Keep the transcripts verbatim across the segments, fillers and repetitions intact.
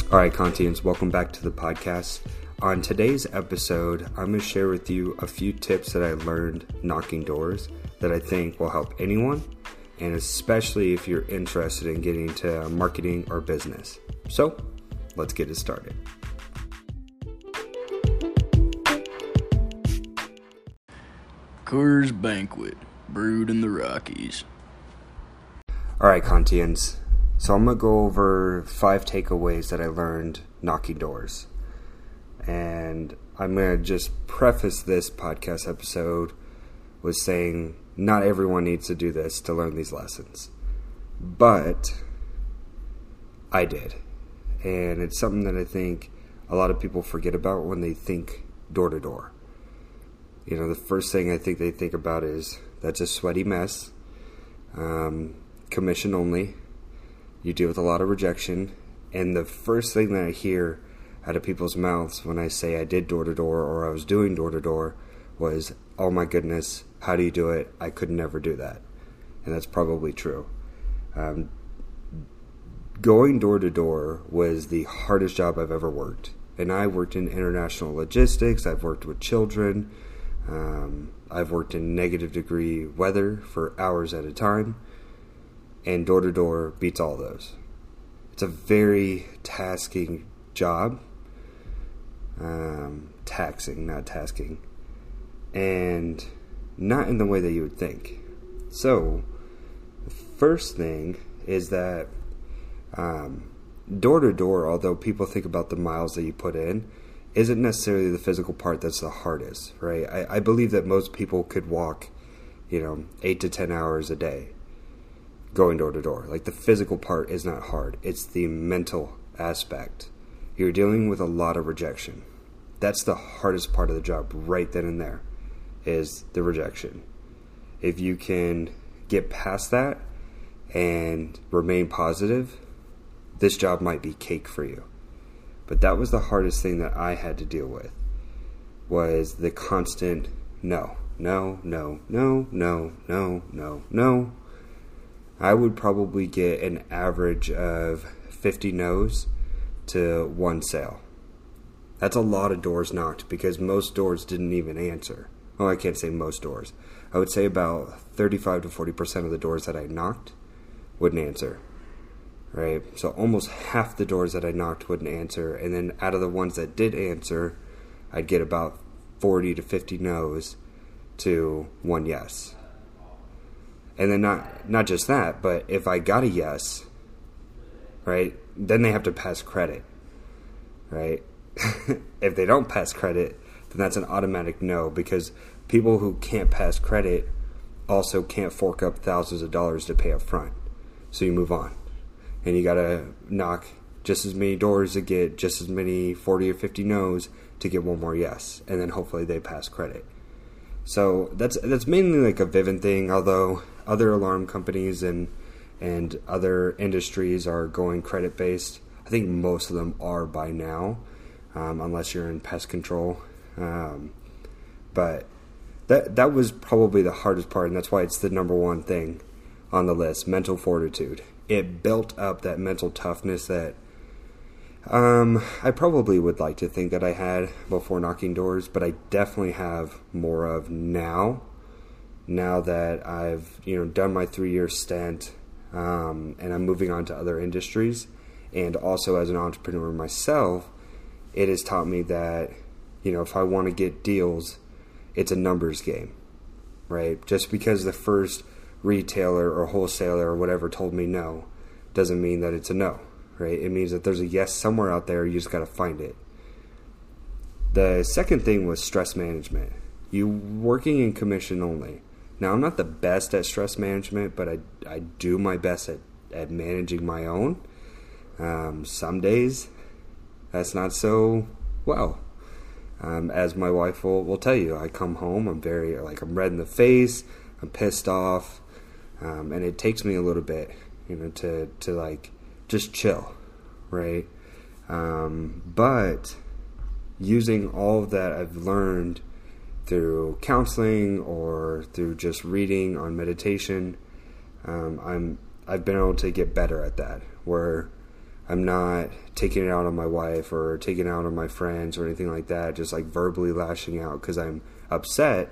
All right, Kantians, welcome back to the podcast. On today's episode, I'm going to share with you a few tips that I learned knocking doors that I think will help anyone, and especially if you're interested in getting into marketing or business. So, let's get it started. Coors Banquet, brewed in the Rockies. All right, Kantians. So I'm going to go over five takeaways that I learned knocking doors. And I'm going to just preface this podcast episode with saying not everyone needs to do this to learn these lessons. But I did. And it's something that I think a lot of people forget about when they think door to door. You know, the first thing I think they think about is that's a sweaty mess, um, commission only. You deal with a lot of rejection, and the first thing that I hear out of people's mouths when I say I did door-to-door or I was doing door-to-door was, oh my goodness, how do you do it? I could never do that. And that's probably true. Um, going door-to-door was the hardest job I've ever worked. And I worked in international logistics, I've worked with children, um, I've worked in negative degree weather for hours at a time. And door-to-door beats all those. It's a very tasking job. Um, taxing, not tasking. And not in the way that you would think. So, the first thing is that um, door-to-door, although people think about the miles that you put in, isn't necessarily the physical part that's the hardest, right? I, I believe that most people could walk, you know, eight to ten hours a day going door to door. Like, the physical part is not hard. It's the mental aspect. You're dealing with a lot of rejection. That's the hardest part of the job right then and there, is the rejection. If you can get past that and remain positive, this job might be cake for you. But that was the hardest thing that I had to deal with, was the constant no, no, no, no, no, no, no, no. I would probably get an average of fifty no's to one sale. That's a lot of doors knocked because most doors didn't even answer. Well, I can't say most doors. I would say about thirty-five to forty percent of the doors that I knocked wouldn't answer. Right? So almost half the doors that I knocked wouldn't answer. And then out of the ones that did answer, I'd get about forty to fifty no's to one yes. And then not not just that, but if I got a yes, right, then they have to pass credit, right? If they don't pass credit, then that's an automatic no, because people who can't pass credit also can't fork up thousands of dollars to pay up front. So you move on. And you got to knock just as many doors to get just as many forty or fifty no's to get one more yes. And then hopefully they pass credit. So that's that's mainly like a Vivint thing, although other alarm companies and and other industries are going credit based. I think most of them are by now, um, unless you're in pest control. Um, but that that was probably the hardest part, and that's why it's the number one thing on the list: mental fortitude. It built up that mental toughness that Um, I probably would like to think that I had before knocking doors, but I definitely have more of now. Now that I've, you know, done my three-year stint, um, and I'm moving on to other industries, and also as an entrepreneur myself, it has taught me that, you know, if I want to get deals, it's a numbers game, right? Just because the first retailer or wholesaler or whatever told me no, doesn't mean that it's a no. Right? It means that there's a yes somewhere out there. You just got to find it. The second thing was stress management. You working in commission only. Now, I'm not the best at stress management, but I, I do my best at, at managing my own. Um, some days, that's not so well. Um, as my wife will, will tell you, I come home, I'm very, like, I'm red in the face, I'm pissed off, um, and it takes me a little bit, you know, to, to like, just chill, right? Um, but using all of that I've learned through counseling or through just reading on meditation, um, I'm I've been able to get better at that. Where I'm not taking it out on my wife or taking it out on my friends or anything like that, just like verbally lashing out because I'm upset.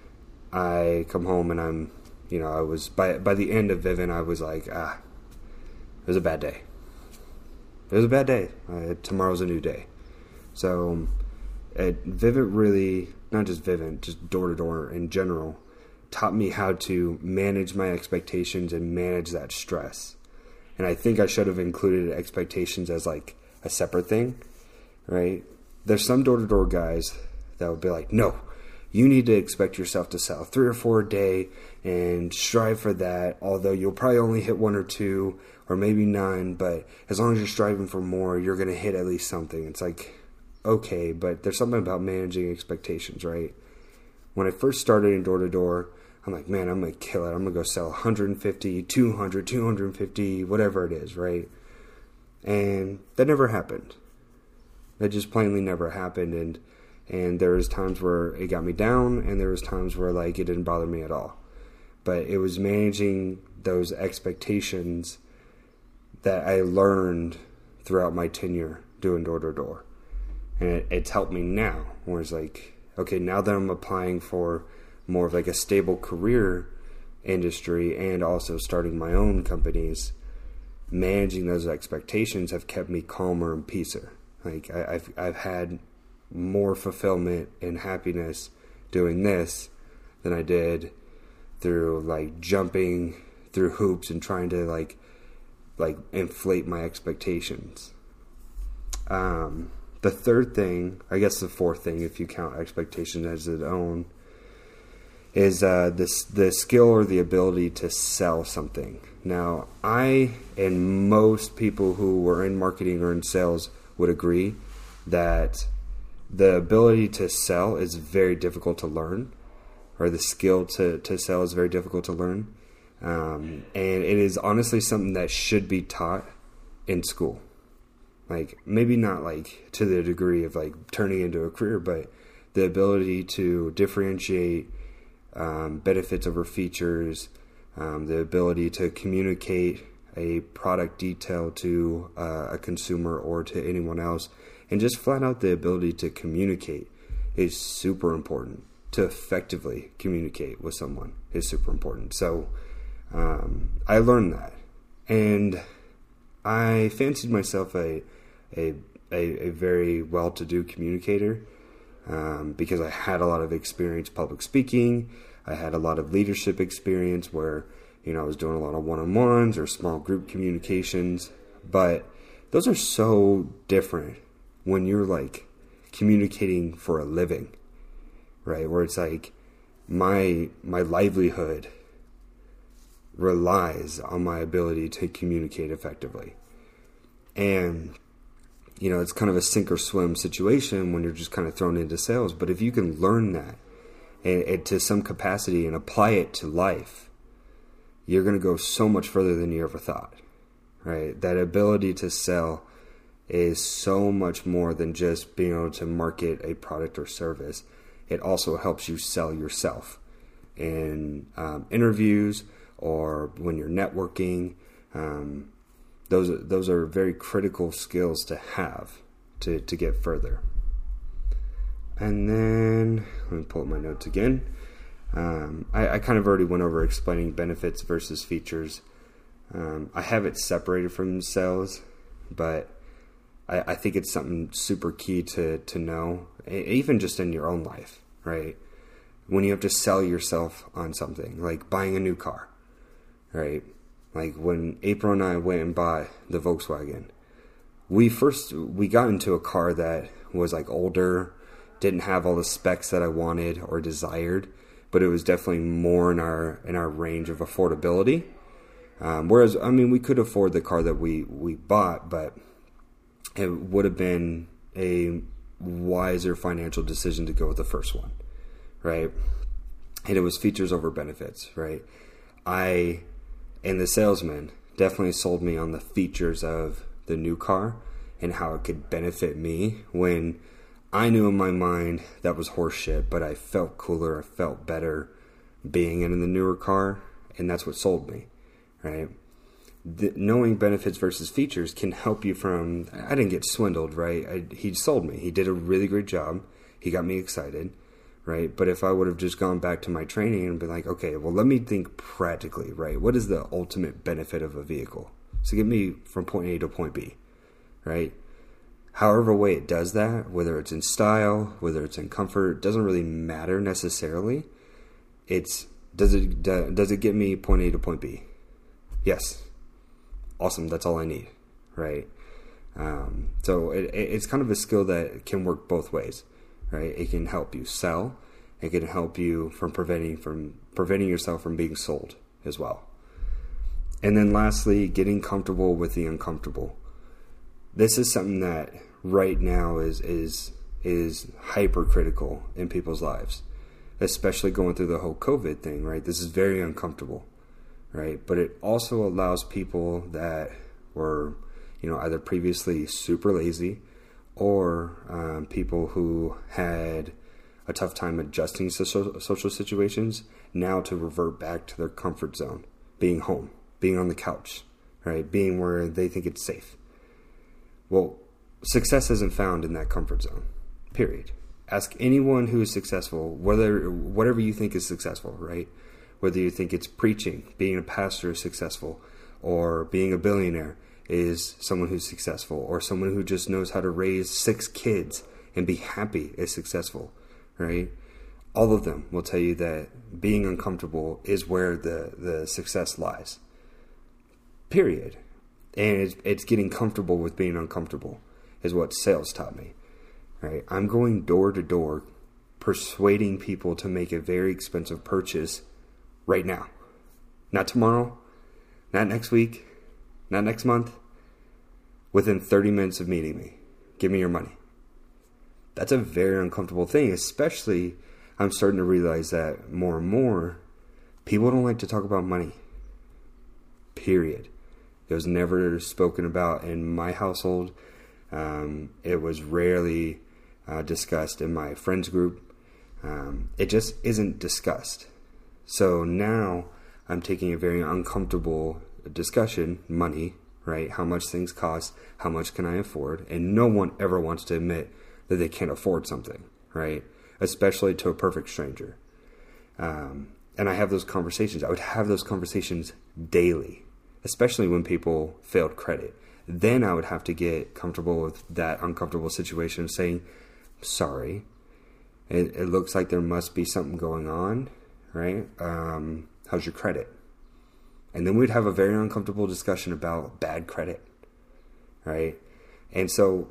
I come home and I'm, you know, I was, by by the end of Vivint, I was like, ah, it was a bad day. It was a bad day. Uh, tomorrow's a new day. So, at Vivint really, not just Vivint, just door-to-door in general, taught me how to manage my expectations and manage that stress. And I think I should have included expectations as like a separate thing, right? There's some door-to-door guys that would be like, no, you need to expect yourself to sell three or four a day and strive for that, although you'll probably only hit one or two or maybe none, but as long as you're striving for more, you're going to hit at least something. It's like, okay, but there's something about managing expectations, right? When I first started in door-to-door, I'm like, man, I'm going to kill it. I'm going to go sell one hundred fifty, two hundred, two hundred fifty, whatever it is, right? And that never happened. That just plainly never happened. And and there was times where it got me down, and there was times where like it didn't bother me at all. But it was managing those expectations that I learned throughout my tenure doing door-to-door. And it, it's helped me now, where it's like, okay, now that I'm applying for more of like a stable career industry and also starting my own companies, managing those expectations have kept me calmer and peacer. Like I, I've I've had more fulfillment and happiness doing this than I did through like jumping through hoops and trying to like like inflate my expectations. Um, the third thing, I guess the fourth thing, if you count expectation as its own, is uh, this the skill or the ability to sell something. Now, I and most people who were in marketing or in sales would agree that the ability to sell is very difficult to learn, or the skill to, to sell is very difficult to learn. Um, and it is honestly something that should be taught in school. Like, maybe not like to the degree of like turning into a career, but the ability to differentiate um, benefits over features, um, the ability to communicate a product detail to uh, a consumer or to anyone else, and just flat out the ability to communicate is super important. To effectively communicate with someone is super important. So um, I learned that, and I fancied myself a a a, a very well-to-do communicator um, because I had a lot of experience public speaking. I had a lot of leadership experience where, you know, I was doing a lot of one-on-ones or small group communications. But those are so different when you're like communicating for a living, right? Where it's like my my livelihood relies on my ability to communicate effectively. And, you know, it's kind of a sink or swim situation when you're just kind of thrown into sales. But if you can learn that and, and to some capacity and apply it to life, you're going to go so much further than you ever thought, right? That ability to sell is so much more than just being able to market a product or service. It also helps you sell yourself in um, interviews or when you're networking. Um, those those are very critical skills to have to, to get further. And then, let me pull up my notes again. Um, I, I kind of already went over explaining benefits versus features. Um, I have it separated from sales, but I, I think it's something super key to, to know, even just in your own life, right? When you have to sell yourself on something, like buying a new car, right? Like when April and I went and bought the Volkswagen, we first, we got into a car that was like older, didn't have all the specs that I wanted or desired, but it was definitely more in our in our range of affordability. Um, whereas, I mean, we could afford the car that we, we bought, but it would have been a wiser financial decision to go with the first one, right? And it was features over benefits, right? I, and the salesman definitely sold me on the features of the new car and how it could benefit me, when I knew in my mind that was horseshit, but I felt cooler, I felt better being in the newer car, and that's what sold me, right? the, knowing benefits versus features can help you from, I didn't get swindled, right? I, he sold me. He did a really great job. He got me excited, right? But if I would have just gone back to my training and been like, okay, well, let me think practically, right? What is the ultimate benefit of a vehicle? So get me from point A to point B, right? However way it does that, whether it's in style, whether it's in comfort, doesn't really matter necessarily. It's, does it, does it get me point A to point B? Yes. Awesome. That's all I need, right? Um, so it, it's kind of a skill that can work both ways, right? It can help you sell. It can help you from preventing from preventing yourself from being sold as well. And then lastly, getting comfortable with the uncomfortable. This is something that right now is is is hypercritical in people's lives, especially going through the whole COVID thing, right? This is very uncomfortable, right? But it also allows people that were, you know, either previously super lazy or um, people who had a tough time adjusting to social, social situations now to revert back to their comfort zone, being home, being on the couch, right? Being where they think it's safe. Well, success isn't found in that comfort zone, period. Ask anyone who is successful, whether whatever you think is successful, right? Whether you think it's preaching, being a pastor is successful, or being a billionaire is someone who's successful, or someone who just knows how to raise six kids and be happy is successful, right? All of them will tell you that being uncomfortable is where the, the success lies, period. And it's, it's getting comfortable with being uncomfortable is what sales taught me, right? I'm going door to door persuading people to make a very expensive purchase right now. Not tomorrow, not next week, not next month. Within thirty minutes of meeting me, give me your money. That's a very uncomfortable thing, especially I'm starting to realize that more and more people don't like to talk about money, period. It was never spoken about in my household. Um, it was rarely uh, discussed in my friends group. Um, it just isn't discussed. So now I'm taking a very uncomfortable discussion, money, right? How much things cost, how much can I afford? And no one ever wants to admit that they can't afford something, right? Especially to a perfect stranger. Um, and I have those conversations. I would have those conversations daily, especially when people failed credit. Then I would have to get comfortable with that uncomfortable situation of saying, sorry, it, it looks like there must be something going on, right? Um, how's your credit? And then we'd have a very uncomfortable discussion about bad credit, right? And so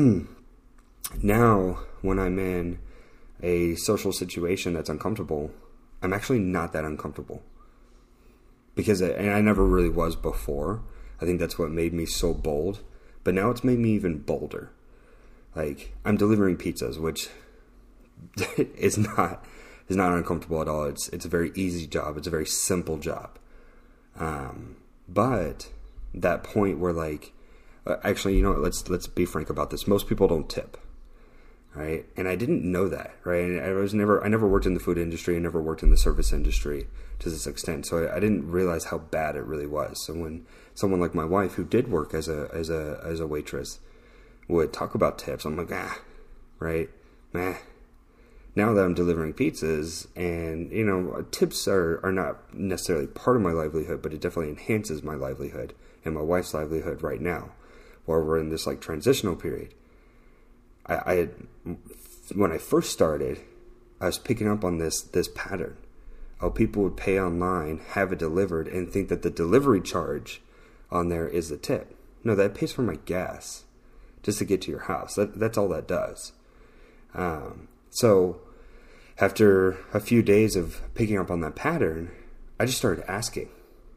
now when I'm in a social situation that's uncomfortable, I'm actually not that uncomfortable. Because, I, and I never really was before. I think that's what made me so bold. But now it's made me even bolder. Like, I'm delivering pizzas, which is not is not uncomfortable at all. It's it's a very easy job. It's a very simple job. Um, but that point where, like, uh, actually, you know what, let's let's be frank about this. Most people don't tip, right? And I didn't know that, right? And I was never I never worked in the food industry. I never worked in the service industry to this extent. So I, I didn't realize how bad it really was. So when someone like my wife, who did work as a as a as a waitress, would talk about tips, I'm like, ah, right, meh. Now that I'm delivering pizzas, and, you know, tips are, are not necessarily part of my livelihood, but it definitely enhances my livelihood and my wife's livelihood right now, while we're in this, like, transitional period. I, I had, when I first started, I was picking up on this this pattern. Oh, people would pay online, have it delivered, and think that the delivery charge on there is the tip. No, that pays for my gas just to get to your house. That, that's all that does. Um, so after a few days of picking up on that pattern, I just started asking,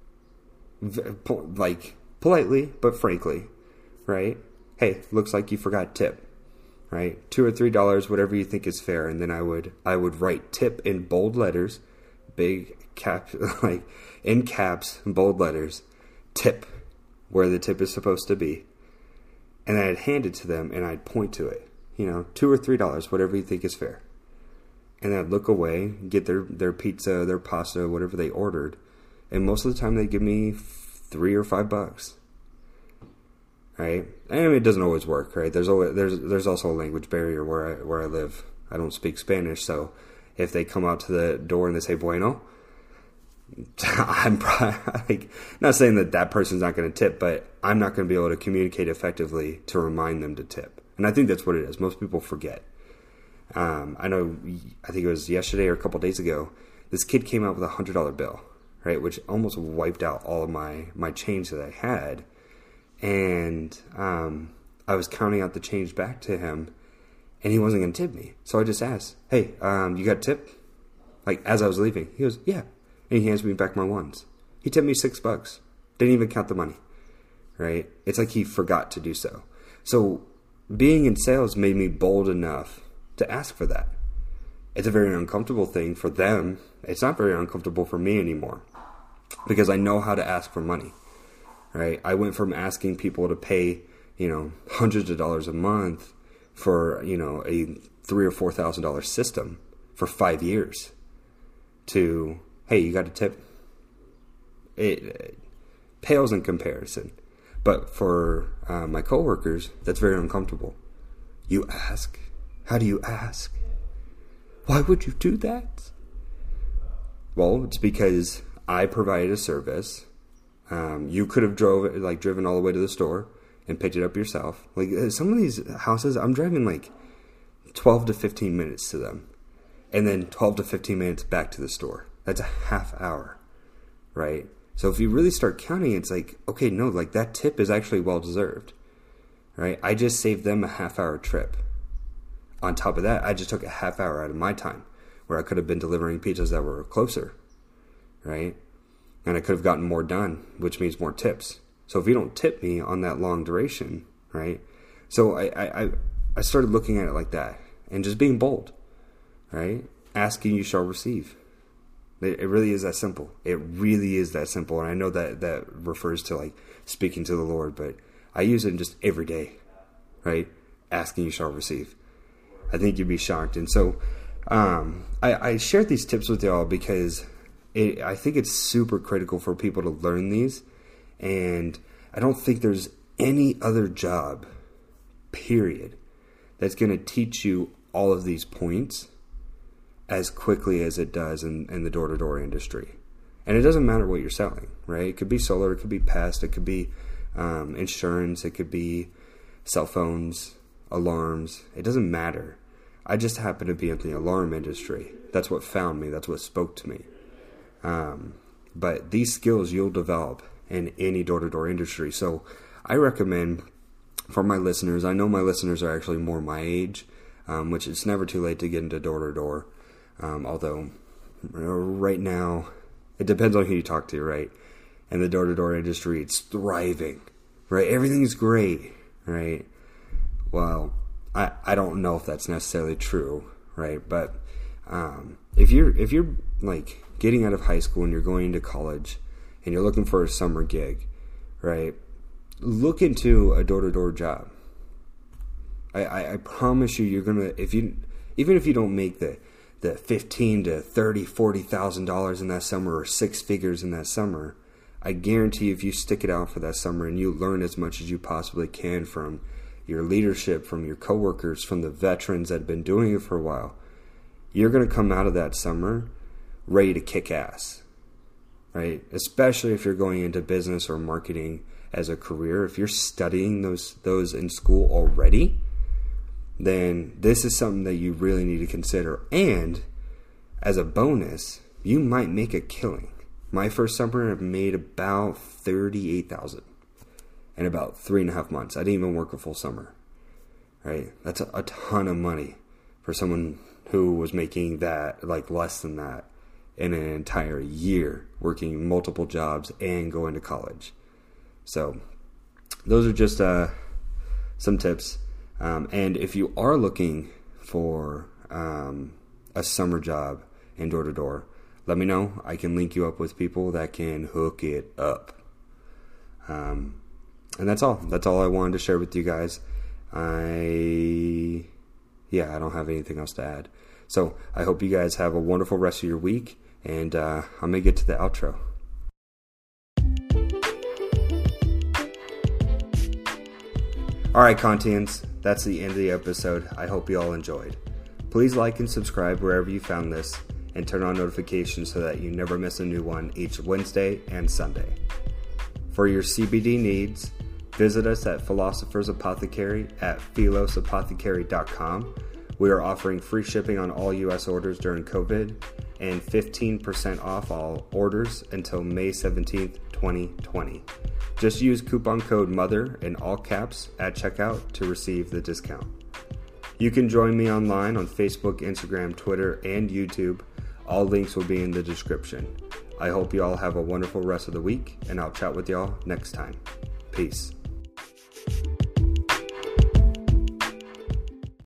like, politely but frankly, right? Hey, looks like you forgot tip, right? Two or three dollars, whatever you think is fair. And then I would I would write tip in bold letters, big cap, like in caps, bold letters, tip, where the tip is supposed to be. And then I'd hand it to them and I'd point to it. You know, two or three dollars, whatever you think is fair. And I'd look away, get their, their pizza, their pasta, whatever they ordered. And most of the time they'd give me three or five bucks. Right? And I mean, it doesn't always work, right? There's always, there's there's also a language barrier where I where I live. I don't speak Spanish, so if they come out to the door and they say bueno, I'm probably, like, not saying that that person's not going to tip, but I'm not going to be able to communicate effectively to remind them to tip. And I think that's what it is. Most people forget. Um, I know, I think it was yesterday or a couple days ago, this kid came out with a one hundred dollar bill, right, which almost wiped out all of my, my change that I had. And um, I was counting out the change back to him, and he wasn't going to tip me. So I just asked, hey, um, you got a tip? Like, as I was leaving. He goes, yeah. And he hands me back my ones. He tipped me six bucks. Didn't even count the money, right? It's like he forgot to do so. So being in sales made me bold enough to ask for that. It's a very uncomfortable thing for them. It's not very uncomfortable for me anymore because I know how to ask for money, right? I went from asking people to pay, you know, hundreds of dollars a month for, you know, a three or four thousand dollar system for five years to, hey, you got a tip? It, it pales in comparison. But for uh, my coworkers, that's very uncomfortable. You ask? How do you ask? Why would you do that? Well, it's because I provided a service. Um, you could have drove like driven all the way to the store and picked it up yourself. Like some of these houses, I'm driving like twelve to fifteen minutes to them, and then twelve to fifteen minutes back to the store. That's a half hour, right? So if you really start counting, it's like, okay, no, like that tip is actually well deserved, right? I just saved them a half hour trip. On top of that, I just took a half hour out of my time where I could have been delivering pizzas that were closer, right? And I could have gotten more done, which means more tips. So if you don't tip me on that long duration, right? So I, I, I started looking at it like that and just being bold, right? Asking, you shall receive. It really is that simple. It really is that simple. And I know that that refers to like speaking to the Lord, but I use it just every day, right? Asking, you shall receive. I think you'd be shocked. And so um, I, I shared these tips with y'all because it, I think it's super critical for people to learn these. And I don't think there's any other job, period, that's going to teach you all of these points as quickly as it does in, in the door-to-door industry. And it doesn't matter what you're selling, right? It could be solar, it could be pest, it could be um, insurance, it could be cell phones, alarms. It doesn't matter. I just happen to be in the alarm industry. That's what found me. That's what spoke to me. Um, but these skills you'll develop in any door-to-door industry. So I recommend for my listeners, I know my listeners are actually more my age, um, which it's never too late to get into door-to-door. Um, although right now, it depends on who you talk to, right? In the door-to-door industry, it's thriving, right? Everything's great, right? Well, I, I don't know if that's necessarily true, right? But um, if you're if you're like getting out of high school and you're going into college and you're looking for a summer gig, right? Look into a door-to-door job. I, I, I promise you, you're gonna if you even if you don't make the the fifteen to thirty, forty thousand dollars in that summer or six figures in that summer, I guarantee you if you stick it out for that summer and you learn as much as you possibly can from your leadership, from your coworkers, from the veterans that have been doing it for a while, you're going to come out of that summer ready to kick ass, right? Especially if you're going into business or marketing as a career. If you're studying those those in school already, then this is something that you really need to consider. And as a bonus, you might make a killing. My first summer, I made about thirty-eight thousand dollars in about three and a half months. I didn't even work a full summer, right? That's a, a ton of money for someone who was making that, like less than that, in an entire year, working multiple jobs and going to college. So those are just uh, some tips. Um, and if you are looking for um, a summer job in door-to-door, let me know. I can link you up with people that can hook it up. Um, and that's all. That's all I wanted to share with you guys. I, yeah, I don't have anything else to add. So I hope you guys have a wonderful rest of your week. And uh, I'm going to get to the outro. Alright, Kantians, that's the end of the episode. I hope you all enjoyed. Please like and subscribe wherever you found this, and turn on notifications so that you never miss a new one each Wednesday and Sunday. For your C B D needs, visit us at Philosopher's Apothecary at philos apothecary dot com. We are offering free shipping on all U S orders during COVID and fifteen percent off all orders until May seventeenth, twenty twenty. Just use coupon code MOTHER in all caps at checkout to receive the discount. You can join me online on Facebook, Instagram, Twitter, and YouTube. All links will be in the description. I hope you all have a wonderful rest of the week, and I'll chat with y'all next time. Peace.